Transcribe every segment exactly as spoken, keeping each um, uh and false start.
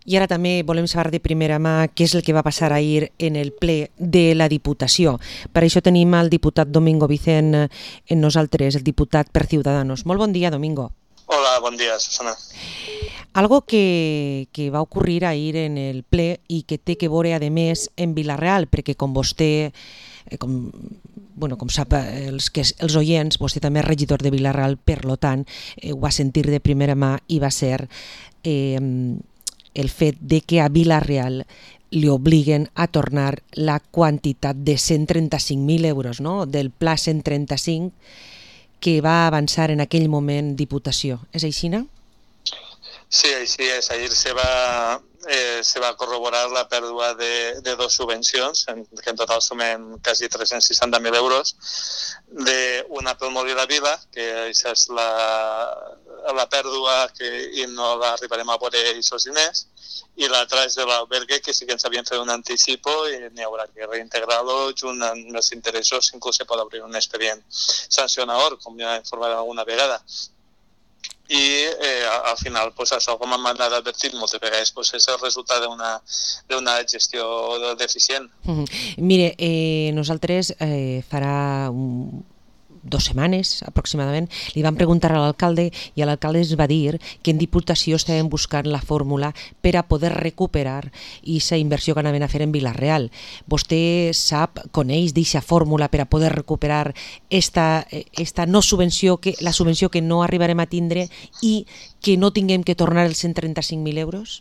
I ara també volem saber de primera mà què és el que va passar ahir en el ple de la Diputació. Per això tenim el diputat Domingo Vicent en nosaltres, el diputat per Ciudadanos. Molt bon dia, Domingo. Hola, bon dia, Susana. Algo que, que va ocorrir ahir en el ple i que té que veure, a més, en Vila-real, perquè com vostè, com, bueno, com sap els, que, els oients, vostè també és regidor de Vila-real, per lo tant, eh, ho va sentir de primera mà i va ser eh, el fet de que a Vila-real li obliguen a tornar la quantitat de cent trenta-cinc mil euros, no? Del pla cent trenta-cinc que va avançar en aquell moment Diputació. És així, no? Sí, així és. Ahir se va, eh, se va corroborar la pèrdua de, de dos subvencions, en, que en total sumen quasi tres-cents seixanta mil euros, d'una pel Molí de Vila, que això és la, la pèrdua que, i no l'arribarem a veure aquests diners, i l'altra és de l'albergue, que sí que ens havien fet un anticipo i n'hi haurà que reintegrar-lo junt amb els interessos, inclús se pot obrir un expedient sancionador, com ja he informat alguna vegada. I eh, al final, pues, això, com hem anat advertit moltes vegades, pues, és el resultat d'una gestió deficient. Mm-hmm. Mire, eh, nosaltres eh, farà un... dues setmanes aproximadament, li vam preguntar a l'alcalde i l'alcalde ens va dir que en Diputació estàvem buscant la fórmula per a poder recuperar aquesta inversió que anaven a fer en Vila-real. Vostè sap, coneix d'aquesta fórmula per a poder recuperar esta, esta no subvenció, que, la subvenció que no arribarem a tindre i que no tinguem que tornar els cent trenta-cinc mil euros?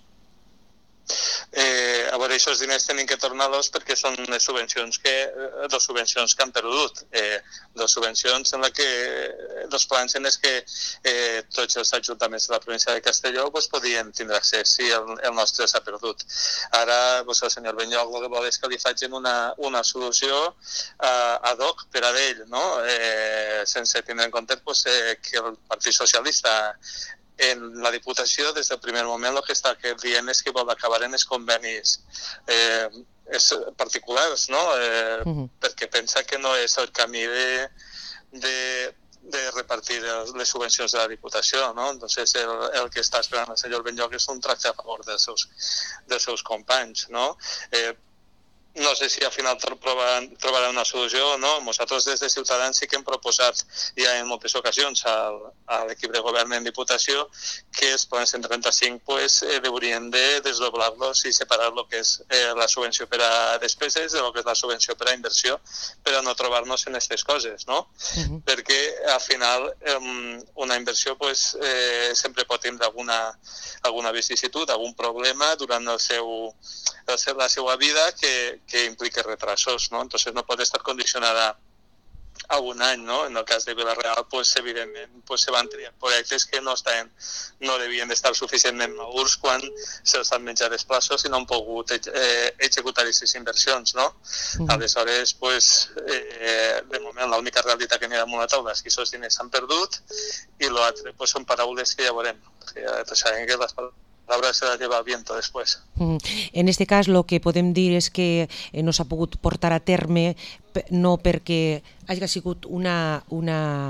Eh, a veure, aquests diners tenen que tornar-los perquè són les subvencions que, dos subvencions que han perdut. Eh, dos subvencions en la que, dos plans en els que eh, tots els ajuntaments de la província de Castelló pues, podien tindre accés si el, el nostre s'ha perdut. Ara pues, el senyor Benlloc el que vol és que li facin una, una solució eh, ad hoc per a ell, no? eh, sense tindre en compte pues, eh, que el Partit Socialista en la Diputació, des del primer moment, el que està dient és que vol acabar en els convenis eh, particulars, no? Eh, uh-huh. Perquè pensa que no és el camí de, de, de repartir les subvencions de la Diputació, no? Entonces, el, el que està esperant el senyor Benlloc és un tracte a favor dels seus, dels seus companys, no? Eh, No sé si al final trobaran, trobaran una solució o no. Nosaltres des de Ciutadans sí que hem proposat ja en moltes ocasions al, a l'equip de govern en Diputació que els plans cent trenta-cinc pues, eh, haurien de desdoblar-los i separar el que és eh, la subvenció per a despeses de lo que és la subvenció per a inversió per a no trobar-nos en aquestes coses, no? Uh-huh. Perquè al final eh, una inversió pues, eh, sempre pot tindre alguna, alguna vicisitud, algun problema durant el seu, el seu, la seva vida que que implica retrasos, ¿no? Entonces no puede estar condicionada a un any, ¿no? En el cas de Vila-real, pues, evidentment, pues, se van triar projectes que no, estaven, no devien d'estar suficientment madurs quan se'ls han menjat els plaços i no han pogut eh, executar aquestes inversions, no? Mm. Aleshores, pues, eh, de moment, l'única realitat que n'hi ha damunt la taula és que aquests diners s'han perdut i l'altre pues, són paraules que ja veurem, perquè ja sabem que les paraules L'obra se la lleva el viento després. Mm. En este cas, el que podem dir és que no s'ha pogut portar a terme no perquè hagi sigut una, una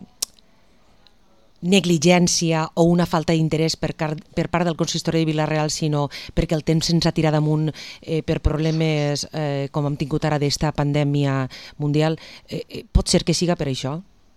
negligència o una falta d'interès per, per part del consistori de Vila-real, sinó perquè el temps se'ns ha tirat damunt eh, per problemes eh, com hem tingut ara d'esta pandèmia mundial. Eh, pot ser que siga per això?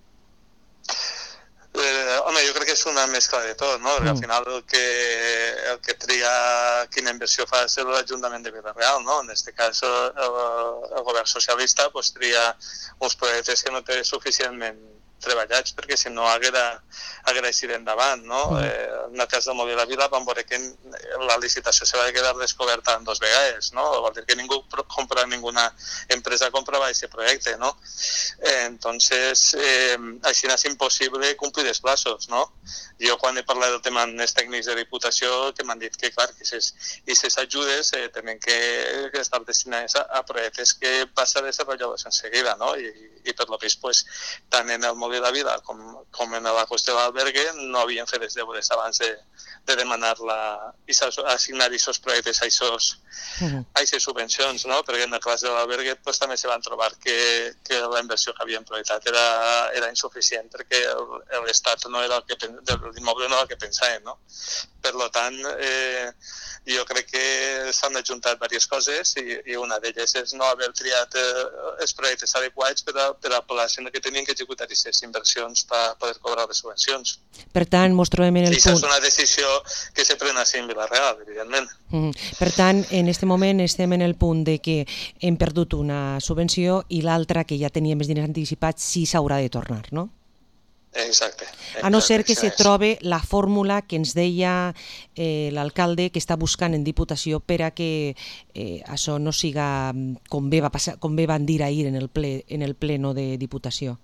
Eh, home, jo crec que és una mescla de tot, no? Perquè al final el que, el que triga quina inversió fa és l'Ajuntament de Vila-real, no? En aquest cas el, el govern socialista pues, tria uns projectes que no té suficientment treballats perquè si no haguera, haguera eixit endavant, no? Eh, en el cas del Molí de la Vila vam veure que la licitació se va quedar descoberta en dos vegades, no? Vol dir que ningú compra, ninguna empresa comprava aquest projecte, no? Eh, entonces, eh, així és impossible complir els plaços, no? Jo quan he parlat del tema amb els tècnics de Diputació que m'han dit que, clar, que aquestes ajudes eh, tenen que estar destinades a, a projectes que passen a desenvolupar-los en seguida, no? I, i per lo vist, pues, tant en el Molí de la Vila com, com en la qüestió de l'albergue no havien fet els deures abans de, de demanar la, assignar aquests projectes a aquestes subvencions, no? Perquè en el cas de l'albergue pues, també se van trobar que, que la inversió que havien projectat era, era insuficient perquè l'Estat no era el que, l'immoble no era el que pensaven, no? Per tant, eh, jo crec que s'han ajuntat diverses coses i, i una d'elles és no haver triat eh, els projectes adequats per a, per a plaça en què tenien que executar aquestes inversions per poder cobrar les subvencions. Per tant, mos trobem en el punt... I és una decisió que se pren així en Vila-real, evidentment. Mm. Per tant, en aquest moment estem en el punt de que hem perdut una subvenció i l'altra, que ja tenia més diners anticipats, sí s'haurà de tornar, no? Exacte, exacte. A no ser que se trobe la fórmula que ens deia eh, l'alcalde que està buscant en Diputació per a que eh, això no siga com bé, va passar, com bé van dir ahir en el, ple, en el pleno de Diputació.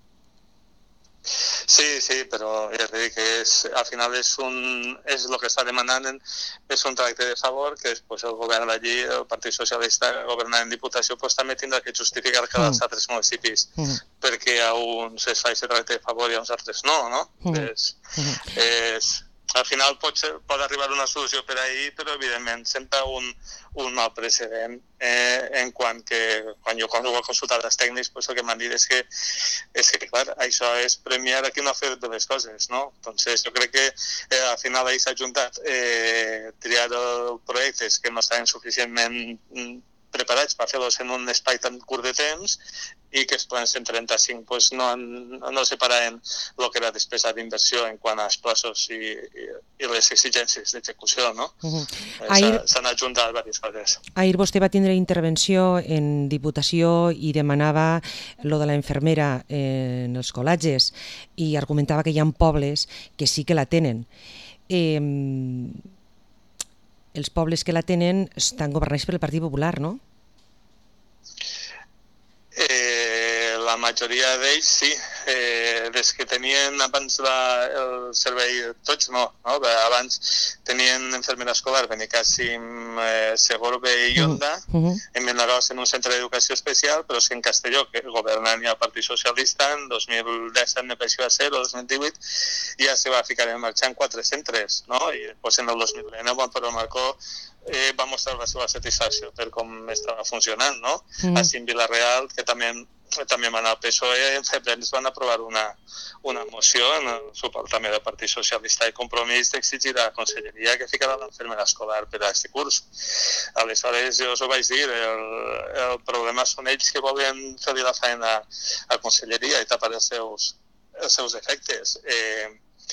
Sí, sí, però ja dic que és, al final és, un, és el que està demanant és un tracte de favor que després el govern d'allí, el Partit Socialista governant en Diputació, pues, també tindrà que justificar cada mm. dels altres municipis mm. perquè a uns es fa aquest tracte de favor i a uns altres no, no? Mm. És, és, al final pot, ser, pot arribar una solució per ahir, però evidentment sempre un, un mal precedent eh, en quant que, quan jo quan ho he consultat els tècnics, pues el que m'han dit és que, és que clar, això és premiar a qui no ha fet bé les coses, no? Entonces, jo crec que eh, al final ahir s'ha juntat eh, triar projectes que no estaven suficientment preparats per fer-los en un espai tan curt de temps i que els plans cent trenta-cinc pues, no, no separaven el que era despesa d'inversió en quant als plaços i, i, i les exigències d'execució, no? Uh-huh. S'han ajuntat diverses coses. Ahir vostè va tindre intervenció en Diputació i demanava lo de la infermera en els col·legis i argumentava que hi ha pobles que sí que la tenen. Eh, els pobles que la tenen estan governats per el Partit Popular, no? Eh, la majoria d'ells sí, eh, des que tenien abans la, el servei, tots no, no? Abans tenien infermera escolar, Benicàssim, eh, Segorbe i Onda, uh-huh. en Menarós en un centre d'educació especial, però és que en Castelló, que governant ja el Partit Socialista, en dos mil disset me pareix que va ser, o dos mil divuit, ja se va ficar en marxa en quatre centres, no? I després en el dos mil dinou, quan Pedro Marcó eh, va mostrar la seva satisfacció per com estava funcionant, no? Mm. Així en Vila-real, que també, també van al P S O E, en febrer ens van aprovar una, una moció en el suport també del Partit Socialista i Compromís d'exigir a la Conselleria que ficarà l'infermera escolar per a aquest curs. Aleshores, jo us ho vaig dir, el, el problema són ells que volen fer-li la feina a la Conselleria i tapar els seus, els seus defectes. Eh,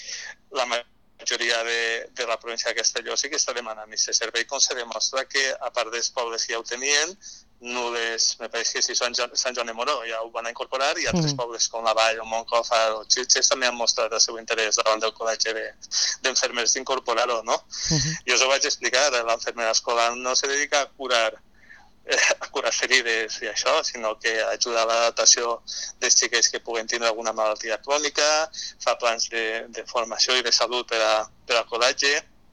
la majoria de, de la província de Castelló sí que està demanant aquest servei, com se demostra que, a part dels pobles que ja ho tenien, Nules, me pareix que sí, Sant Joan, Sant Joan de Moró ja ho van incorporar i altres mm. pobles com la Vall, o Moncofa o Xilxes també han mostrat el seu interès davant del col·legi d'infermers de, d'incorporar-ho, no? Mm-hmm. Jo us ho vaig explicar, l'infermera escolar no se dedica a curar a curar ferides i això, sinó que ajuda a l'adaptació dels xiquets que puguen tindre alguna malaltia crònica, fa plans de, de formació i de salut per, a, per al col·legi,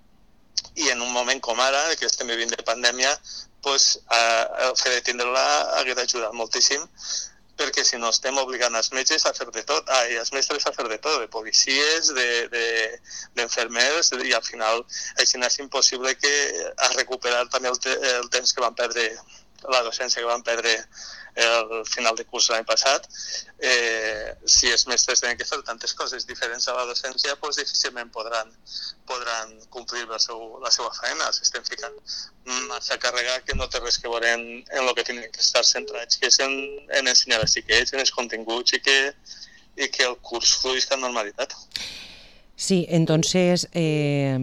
i en un moment com ara, que estem vivint de pandèmia, pues, eh, el fet de tindre-la hauria d'ajudat moltíssim, perquè si no estem obligant els metges a fer de tot, ah, i els mestres a fer de tot, de policies, d'infermers, de, de, i al final així és impossible que a recuperar també el, te, el temps que van perdre, la docència que van perdre el final de curs l'any passat. Eh, si els mestres tenen que fer tantes coses diferents a la docència, doncs difícilment podran, podran complir la, seu, la seva feina. S'estem ficant massa càrrega que no té res que veure en, en el que tenen que estar centrats, que és en, en ensenyar als xiquets, en els continguts i que, i que el curs fluïsca amb normalitat. Sí, entonces... Eh...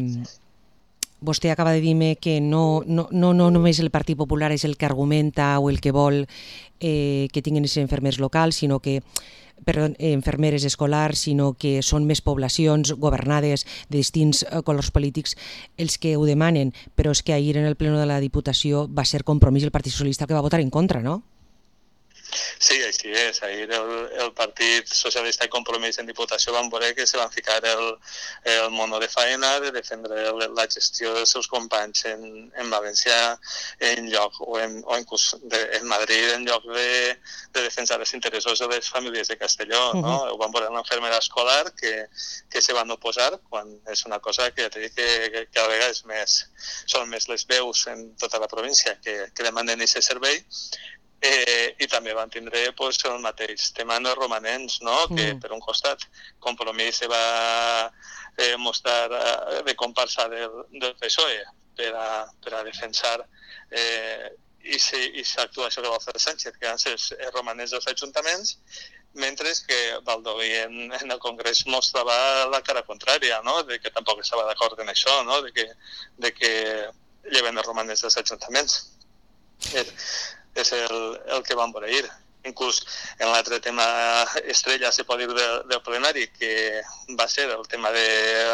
Vostè acaba de dir-me que no, no, no, no només el Partit Popular és el que argumenta o el que vol eh, que tinguin els infermers locals, sinó que, perdó, infermeres escolars, sinó que són més poblacions governades de distints colors polítics els que ho demanen, però és que ahir en el pleno de la Diputació va ser Compromís el Partit Socialista que va votar en contra, no? Sí, així és. Ahir el, el Partit Socialista i Compromís en Diputació van veure que se van ficar el, el mono de faena de defendre la gestió dels seus companys en, en Valencià en lloc, o en, o inclús de, en Madrid, en lloc de, de defensar els interessos de les famílies de Castelló. Uh-huh. No? Ho van veure en l'infermera escolar que, que se van oposar quan és una cosa que, que, que cada vegada és més, són més les veus en tota la província que, que demanen aquest servei. Eh, I també van tindre pues, el mateix tema en els romanents, no? Mm. Que per un costat Compromís se va eh, mostrar eh, de comparsa del, del P S O E per a, per a defensar eh, aquesta actuació que va fer Sánchez, que van ser els romanents dels ajuntaments, mentre que Baldoví en, en el Congrés mostrava la cara contrària, no? De que tampoc estava d'acord en això, no? De que, de que lleven els romanents dels ajuntaments. Eh, és el, el que vam veure ahir. Inclús en l'altre tema estrella, se pot dir, del, del plenari, que va ser el tema de,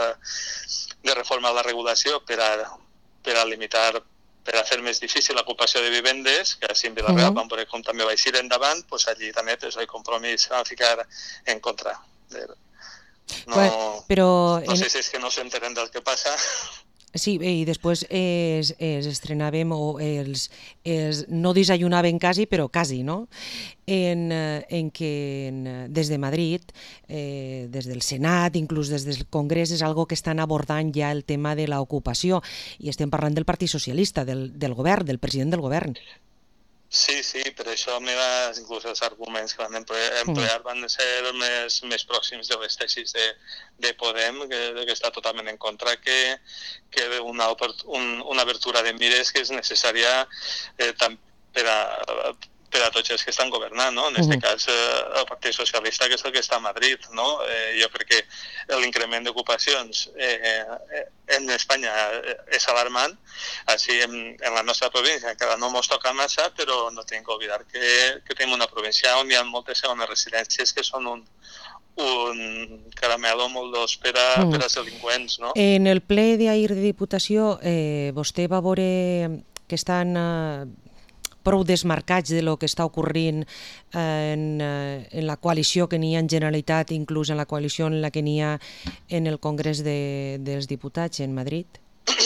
de reformar la regulació per a, per a limitar, per a fer més difícil l'ocupació de vivendes, que així en Vila-real uh-huh. vam veure com també va eixir endavant, doncs allí també pues, el Compromís va ficar en contra. No, bueno, però no sé si és que no s'entenen del que passa. Sí, i després es, es estrenàvem, o els, els, no desayunaven quasi, però quasi, no? En, en que en, des de Madrid, eh, des del Senat, inclús des del Congrés, és algo que estan abordant ja el tema de l'ocupació, i estem parlant del Partit Socialista, del, del govern, del president del govern. Sí, sí, per això meva, inclús els arguments que van emplear, emplear van ser més, més pròxims de les tesis de, de Podem, que, que està totalment en contra, que, que una, un, una abertura de mires que és necessària eh, tant per a, per a tots els que estan governant, no? En aquest uh-huh. cas eh, el Partit Socialista, que és el que està a Madrid, no? Eh, jo crec que l'increment d'ocupacions eh, eh, en Espanya és alarmant, així en, en la nostra província encara no ens toca massa, però no tenim que oblidar que, que tenim una província on hi ha moltes segones residències que són un, un caramelo molt dolç per a, mm. per als delinqüents, no? En el ple d'ahir de Diputació, eh, vostè va veure que estan eh, prou desmarcats de lo que està ocorrint en, en la coalició que n'hi ha en Generalitat, inclús en la coalició en la que n'hi ha en el Congrés de, dels Diputats en Madrid?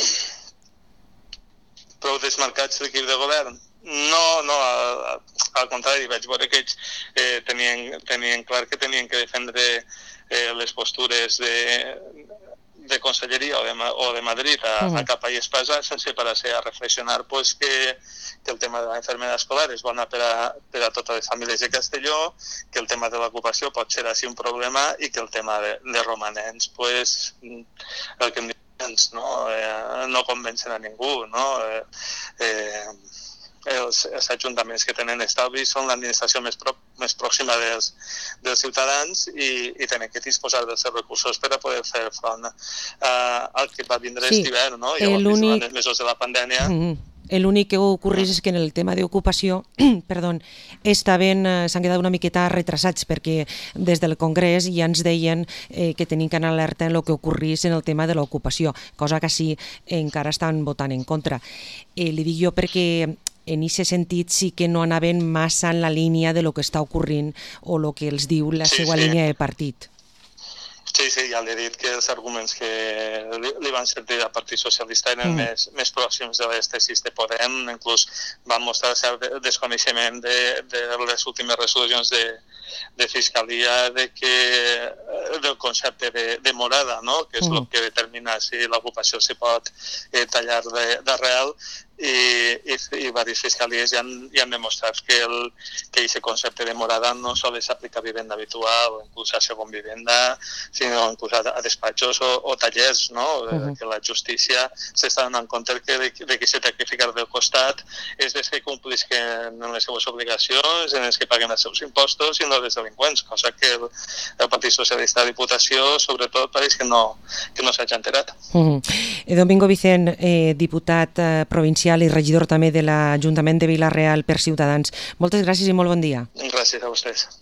Prou desmarcats l'equip de govern? No, no, al, al contrari, vaig veure que ells eh, tenien, tenien clar que tenien que defendre eh, les postures de... de Conselleria o de, o de Madrid a, uh-huh. a cap a Espasa, sense parar-se a reflexionar pues, que, que el tema de la infermera escolar és bona per a, per a totes les famílies de Castelló, que el tema de l'ocupació pot ser així un problema i que el tema de, de romanents, pues, el que em diuen, no, eh, no convencen a ningú, no? Eh, eh, els, els ajuntaments que tenen estalvi són l'administració més, pro, més pròxima dels, dels ciutadans i, i tenen que disposar dels seus recursos per a poder fer front uh, al que va vindre sí, aquest hivern, no? I llavors, durant els mesos de la pandèmia... Mm-hmm. L'únic que ocorreix és que en el tema d'ocupació perdó, estaven, s'han quedat una miqueta retrasats perquè des del Congrés ja ens deien eh, que tenien que anar alerta en el que ocorrís en el tema de l'ocupació, cosa que sí encara estan votant en contra. Eh, li dic jo perquè en aquest sentit sí que no anaven massa en la línia de lo que està ocorrint o el que els diu la sí, seva sí. línia de partit. Sí, sí, ja l'he dit que els arguments que li, li van servir al Partit Socialista eren mm. més, més pròxims de les tesis de Podem, inclús van mostrar cert desconeixement de, de les últimes resolucions de, de Fiscalia de que, del concepte de, de morada, no? Que és mm. el que determina si l'ocupació se pot eh, tallar d'arrel, i, i, i diverses fiscalies ja han, ja han demostrat que el que aquest concepte de morada no sols s'aplica a vivenda habitual o inclús a segon vivenda, sinó inclús a, a despatxos o, o tallers, no? Uh-huh. Que la justícia s'està donant compte que de, de que s'ha de ficar del costat és des que complisquen les seves obligacions, en els que paguen els seus impostos i no dels delinqüents, cosa que el, el Partit Socialista de Diputació sobretot pareix que no, que no s'hagi enterat. Uh-huh. Domingo Vicent, eh, diputat eh, provincial i regidor també de l'Ajuntament de Vila-real per Ciutadans. Moltes gràcies i molt bon dia. Gràcies a vostès.